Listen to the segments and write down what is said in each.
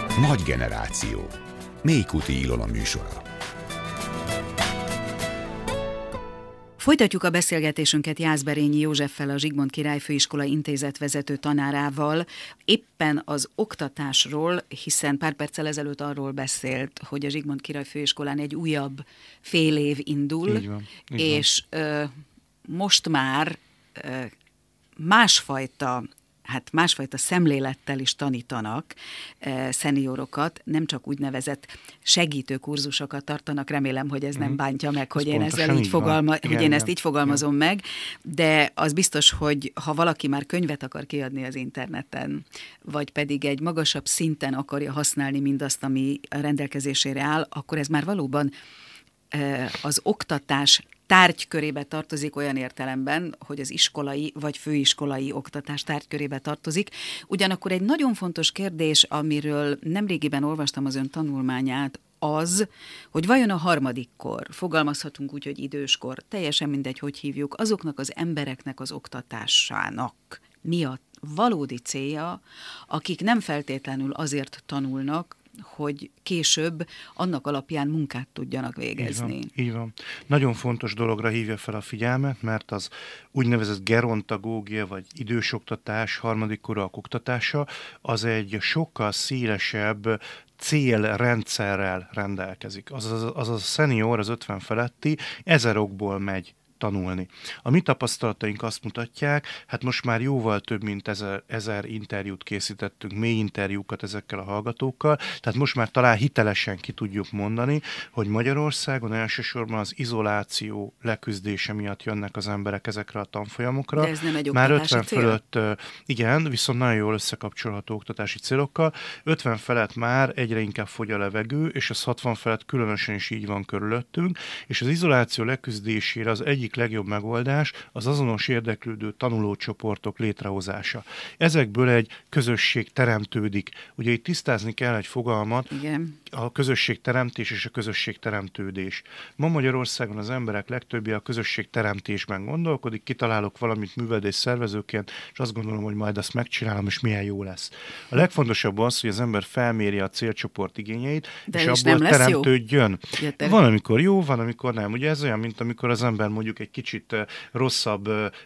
Nagy generáció. Mélykuti Ilona műsora. Folytatjuk a beszélgetésünket Jászberényi Józseffel, a Zsigmond Király Főiskola intézetvezető tanárával, éppen az oktatásról, hiszen pár perccel ezelőtt arról beszélt, hogy a Zsigmond Király Főiskolán egy újabb fél év indul, így van. És most már másfajta szemlélettel is tanítanak szeniorokat, nem csak úgynevezett segítő kurzusokat tartanak, remélem, hogy ez nem bántja meg, hogy én ezzel így fogalmazom meg, de az biztos, hogy ha valaki már könyvet akar kiadni az interneten, vagy pedig egy magasabb szinten akarja használni mindazt, ami a rendelkezésére áll, akkor ez már valóban az oktatás tárgykörébe tartozik olyan értelemben, hogy az iskolai vagy főiskolai oktatás tárgykörébe tartozik. Ugyanakkor egy nagyon fontos kérdés, amiről nemrégiben olvastam az ön tanulmányát, az, hogy vajon a harmadik kor, fogalmazhatunk úgy, hogy időskor, teljesen mindegy, hogy hívjuk, azoknak az embereknek az oktatásának mi a valódi célja, akik nem feltétlenül azért tanulnak, hogy később annak alapján munkát tudjanak végezni. Így van. Nagyon fontos dologra hívja fel a figyelmet, mert az úgynevezett gerontagógia, vagy idősoktatás, harmadik korúak oktatása, az egy sokkal szélesebb célrendszerrel rendelkezik. Az a szenior, az 50 feletti 1000 okból megy tanulni. A mi tapasztalataink azt mutatják, hát most már jóval több mint 1000 interjút készítettünk, mély interjúkat ezekkel a hallgatókkal, tehát most már talán hitelesen ki tudjuk mondani, hogy Magyarországon elsősorban az izoláció leküzdése miatt jönnek az emberek ezekre a tanfolyamokra. De ez nem egy már oktatási 50 cél? fölött, igen, viszont nagyon jól összekapcsolható oktatási célokkal. 50 felett már egyre inkább fogy a levegő, és az 60 felett különösen is így van körülöttünk, és az izoláció leküzdésére az egyik legjobb megoldás az azonos érdeklődő tanulócsoportok létrehozása. Ezekből egy közösség teremtődik. Ugye itt tisztázni kell egy fogalmat, igen. A közösségteremtés és a közösségteremtődés. Ma Magyarországon az emberek legtöbbje a közösségteremtésben gondolkodik, kitalálok valamit művelődés szervezőként, és azt gondolom, hogy majd azt megcsinálom, és milyen jó lesz. A legfontosabb az, hogy az ember felméri a célcsoport igényeit, és abból teremtődjön. Van, amikor jó, van, amikor nem. Ugye ez olyan, mint amikor az ember mondjuk egy kicsit rosszabb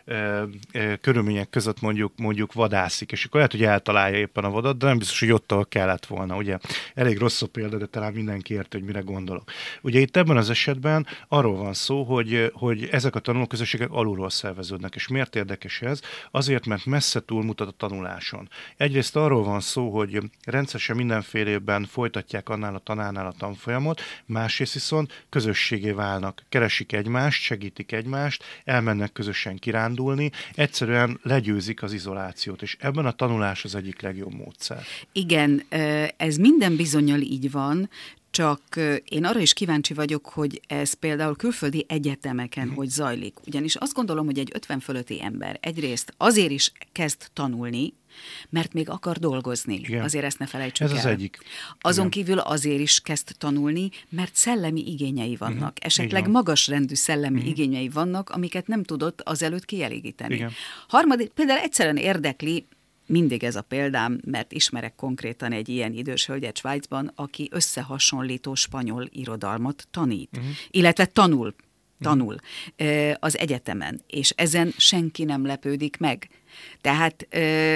körülmények között mondjuk vadászik, és akkor lehet, hogy eltalálja éppen a vadat, de nem biztos, hogy ott, ahol kellett volna. Ugye elég rossz a példa, de talán mindenki érti, hogy mire gondolok. Ugye itt ebben az esetben arról van szó, hogy ezek a tanulóközösségek alulról szerveződnek. És miért érdekes ez? Azért, mert messze túlmutat a tanuláson. Egyrészt arról van szó, hogy rendszeresen mindenféle évben folytatják annál a tanárnál a tanfolyamot, másrészt viszont közösségé válnak, keresik egymást, segítik egymást, elmennek közösen kirándulni, egyszerűen legyőzik az izolációt, és ebben a tanulás az egyik legjobb módszer. Igen, ez minden bizonnyal így van, csak én arra is kíváncsi vagyok, hogy ez például külföldi egyetemeken hogy zajlik. Ugyanis azt gondolom, hogy egy 50 fölötti ember egyrészt azért is kezd tanulni, mert még akar dolgozni. Igen. Azért ezt ne felejtsük el. Ez az egyik. Azon kívül azért is kezd tanulni, mert szellemi igényei vannak. Esetleg magasrendű szellemi igényei vannak, amiket nem tudott azelőtt kielégíteni. Igen. Harmadik, például egyszerűen érdekli, mindig ez a példám, mert ismerek konkrétan egy ilyen idős hölgyet Svájcban, aki összehasonlító spanyol irodalmat tanít, illetve tanul az egyetemen, és ezen senki nem lepődik meg. Tehát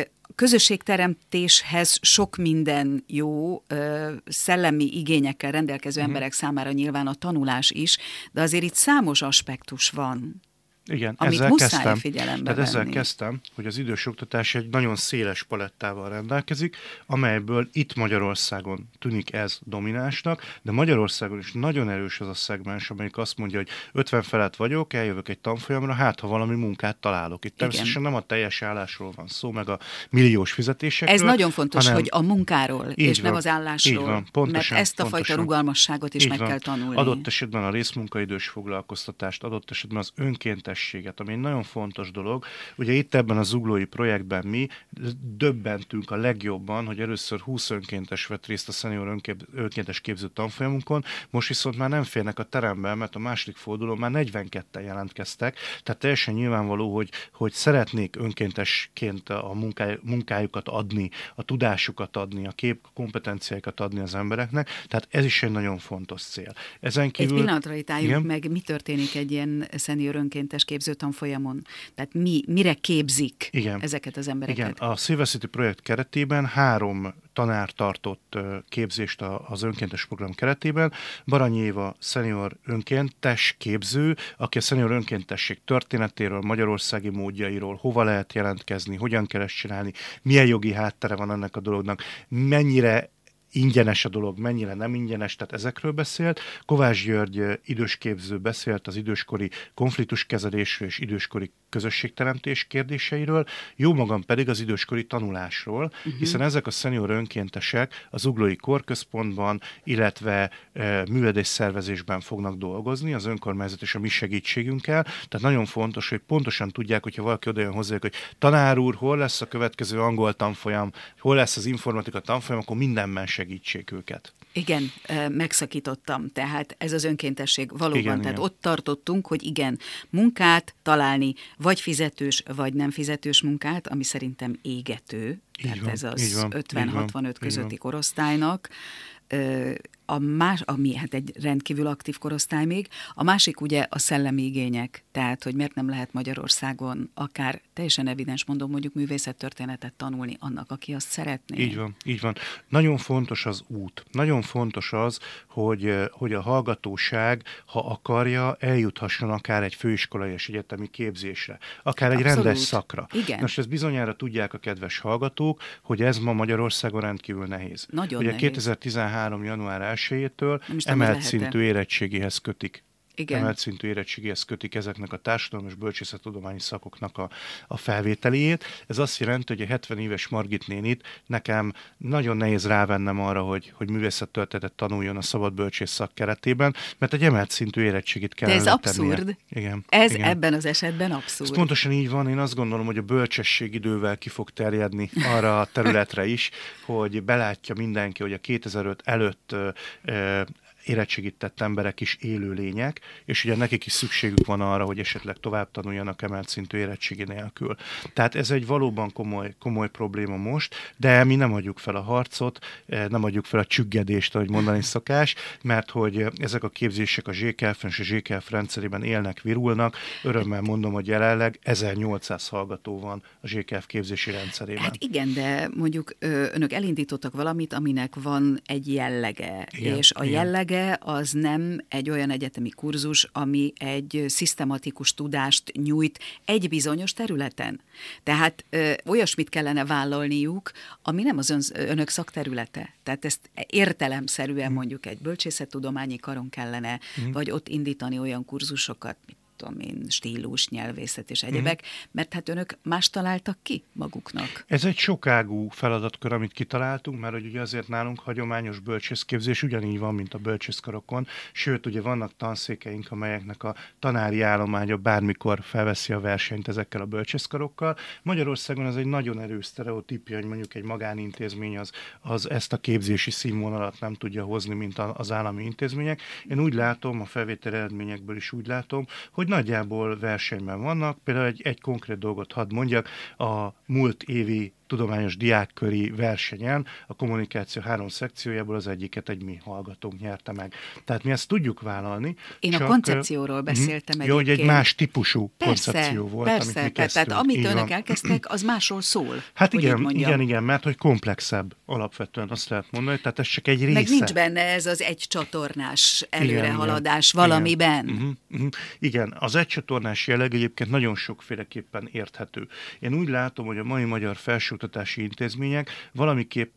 közösségteremtéshez sok minden jó, szellemi igényekkel rendelkező emberek számára nyilván a tanulás is, de azért itt számos aspektus van. Igen, amit muszáj figyelembe venni. Ezzel kezdtem, hogy az idősoktatás egy nagyon széles palettával rendelkezik, amelyből itt Magyarországon tűnik ez dominánsnak, de Magyarországon is nagyon erős az a szegmens, amelyik azt mondja, hogy 50 felett vagyok, eljövök egy tanfolyamra, hát ha valami munkát találok. Itt természetesen nem a teljes állásról van szó, meg a milliós fizetésekről. Ez nagyon fontos, hanem hogy a munkáról, és van, nem az állásról, van, pontosan, mert ezt a fajta rugalmasságot is meg kell tanulni. Adott esetben a részmunkaidős foglalkoztatást, adott esetben az önkéntes hitelességet, ami egy nagyon fontos dolog. Ugye itt ebben a zuglói projektben mi döbbentünk a legjobban, hogy először 20 önkéntes vett részt a szenior önkéntes képző tanfolyamunkon, most viszont már nem férnek a teremben, mert a második fordulón már 42-en jelentkeztek, tehát teljesen nyilvánvaló, hogy szeretnék önkéntesként a munkájukat adni, a tudásukat adni, a kompetenciákat adni az embereknek, tehát ez is egy nagyon fontos cél. Ezen kívül... Egy pillanatra itt álljunk meg, mi történik egy ilyen szenior önkéntes képző tanfolyamon? Tehát mire képzik ezeket az embereket? Igen, a Silver City projekt keretében 3 tanár tartott képzést az önkéntes program keretében. Baranyi Éva szenior önkéntes képző, aki a szenior önkéntesség történetéről, magyarországi módjairól, hova lehet jelentkezni, hogyan kell ezt csinálni, milyen jogi háttere van ennek a dolognak, mennyire ingyenes a dolog, mennyire nem ingyenes, tehát ezekről beszélt. Kovács György idősképző beszélt az időskori konfliktuskezelésről és időskori közösségteremtés kérdéseiről, jó magam pedig az időskori tanulásról, hiszen ezek a szenior önkéntesek az Zuglói Korközpontban, illetve művelődésszervezésben fognak dolgozni, az önkormányzat és a mi segítségünkkel, tehát nagyon fontos, hogy pontosan tudják, hogyha valaki odajön hozzájuk, hogy tanár úr, hol lesz a következő angol tanfolyam, hol lesz az informatika tanfolyam, akkor mindenben segítsék őket. Igen, megszakítottam, tehát ez az önkéntesség valóban, igen, tehát igen. Ott tartottunk, hogy igen, munkát találni, vagy fizetős, vagy nem fizetős munkát, ami szerintem égető, tehát ez az 50-65 közötti korosztálynak, ami hát egy rendkívül aktív korosztály még. A másik ugye a szellemi igények, tehát hogy miért nem lehet Magyarországon akár teljesen evidens, mondom, mondjuk művészettörténetet tanulni annak, aki azt szeretné. Így van. Nagyon fontos az út. Nagyon fontos az, hogy a hallgatóság, ha akarja, eljuthasson akár egy főiskolai és egyetemi képzésre, akár egy rendes szakra. Igen. Most ezt bizonyára tudják a kedves hallgatók, hogy ez ma Magyarországon rendkívül nehéz. Nagyon ugye nehéz. 2013. január 1-től emelt szintű érettségihez kötik. Igen. Emelt szintű érettségihez kötik ezeknek a társadalom és bölcsészettudományi szakoknak a felvételiét. Ez azt jelenti, hogy a 70 éves Margit nénit nekem nagyon nehéz rávennem arra, hogy művészettörténetet tanuljon a szabad bölcsész szak keretében, mert egy emelt szintű érettségit kell. De ez abszurd. Igen. Ebben az esetben abszurd. Ez pontosan így van. Én azt gondolom, hogy a bölcsesség idővel ki fog terjedni arra a területre is, hogy belátja mindenki, hogy a 2005 előtt érettségit tett emberek is élő lények, és ugye nekik is szükségük van arra, hogy esetleg tovább tanuljanak emelt szintű érettségi nélkül. Tehát ez egy valóban komoly probléma most, de mi nem adjuk fel a harcot, nem adjuk fel a csüggedést, ahogy mondani szokás, mert hogy ezek a képzések a ZKF-en és a ZKF rendszerében élnek, virulnak. Örömmel mondom, hogy jelenleg 1800 hallgató van a ZKF képzési rendszerében. Hát igen, de mondjuk önök elindítottak valamit, aminek van egy jellege, és a jellege az nem egy olyan egyetemi kurzus, ami egy szisztematikus tudást nyújt egy bizonyos területen. Tehát olyasmit kellene vállalniuk, ami nem az önök szakterülete. Tehát ezt értelemszerűen mondjuk egy bölcsészettudományi karon kellene, vagy ott indítani olyan kurzusokat, stílus, nyelvészet és egyebek, mert hát önök más találtak ki maguknak. Ez egy sokágú feladatkör, amit kitaláltunk, mert ugye azért nálunk hagyományos bölcsészképzés ugyanígy van, mint a bölcsészkarokon, sőt, ugye vannak tanszékeink, amelyeknek a tanári állománya bármikor felveszi a versenyt ezekkel a bölcsészkarokkal. Magyarországon ez egy nagyon erős sztereotípia, hogy mondjuk egy magánintézmény az ezt a képzési színvonalat nem tudja hozni, mint az állami intézmények. Én úgy látom, a felvétel eredményekből is úgy látom, hogy nagyjából versenyben vannak. Például egy konkrét dolgot hadd mondjak, a múlt évi tudományos diákköri versenyen a kommunikáció 3 szekciójából az egyiket egy mi hallgatónk nyerte meg. Tehát mi ezt tudjuk vállalni. Én a koncepcióról beszéltem egyébként. Jó, hogy egy más típusú koncepció volt, amit mi kezdtünk. Tehát amit önök elkezdtek, az másról szól. Hát igen, mert hogy komplexebb alapvetően azt lehet mondani, tehát ez csak egy része. Meg nincs benne ez az egycsatornás előrehaladás valamiben. Igen, az egycsatornás jelleg egyébként nagyon sokféleképpen érthető. Én úgy látom, hogy a mai magyar felsőoktatási intézmények valamiképpen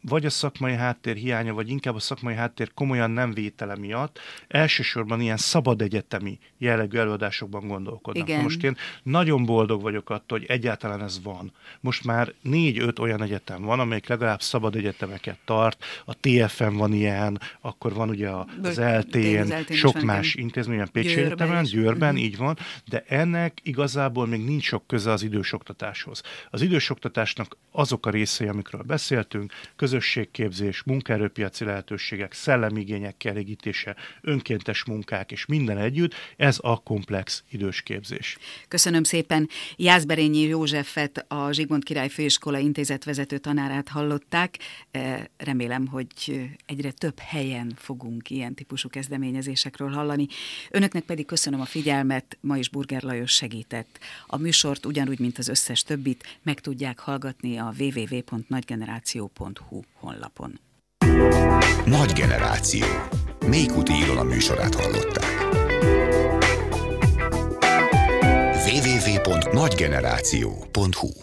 vagy a szakmai háttér hiánya, vagy inkább a szakmai háttér komolyan nem vétele miatt elsősorban ilyen szabad egyetemi jellegű előadásokban gondolkodnak. Most én nagyon boldog vagyok attól, hogy egyáltalán ez van. Most már 4-5 olyan egyetem van, amelyik legalább szabad egyetemeket tart. A TFN van ilyen, akkor van ugye az ELTE-n, sok más intézményen, Pécsi Egyetemen, Győrben, így van, de ennek igazából még nincs sok köze az idősoktatáshoz. Az idősoktatásnak azok a részei, amikről beszéltünk, közösségképzés, munkaerőpiaci lehetőségek, szellemigények kielégítése, önkéntes munkák és minden együtt, ez a komplex idősképzés. Köszönöm szépen. Jászberényi Józsefet, a Zsigmond Király Főiskola intézetvezető tanárát hallották. Remélem, hogy egyre több helyen fogunk ilyen típusú kezdeményezésekről hallani. Önöknek pedig köszönöm a figyelmet, ma is Burger Lajos segített. A műsort ugyanúgy, mint az összes többit meg tudják hallgatni a www.nagygeneráció.hu honlapon. Nagy generáció. Mélykuti Ilona műsorát hallották. www.nagygeneráció.hu